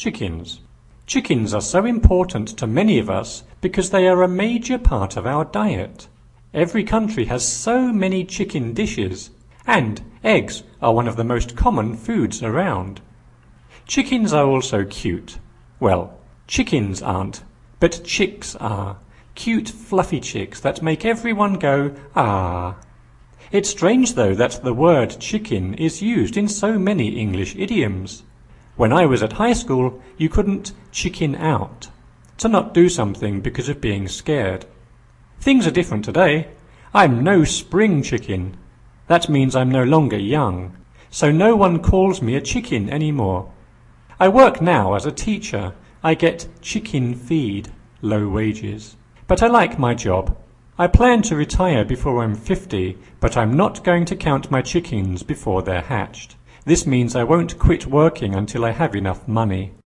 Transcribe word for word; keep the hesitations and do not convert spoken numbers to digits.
Chickens. Chickens are so important to many of us because they are a major part of our diet. Every country has so many chicken dishes, and eggs are one of the most common foods around. Chickens are also cute. Well, chickens aren't, but chicks are. Cute, fluffy chicks that make everyone go, ah. It's strange, though, that the word chicken is used in so many English idioms. When I was at high school, you couldn't chicken out, to not do something because of being scared. Things are different today. I'm no spring chicken. That means I'm no longer young, so no one calls me a chicken anymore. I work now as a teacher. I get chicken feed, low wages. But I like my job. I plan to retire before I'm fifty, but I'm not going to count my chickens before they're hatched. This means I won't quit working until I have enough money.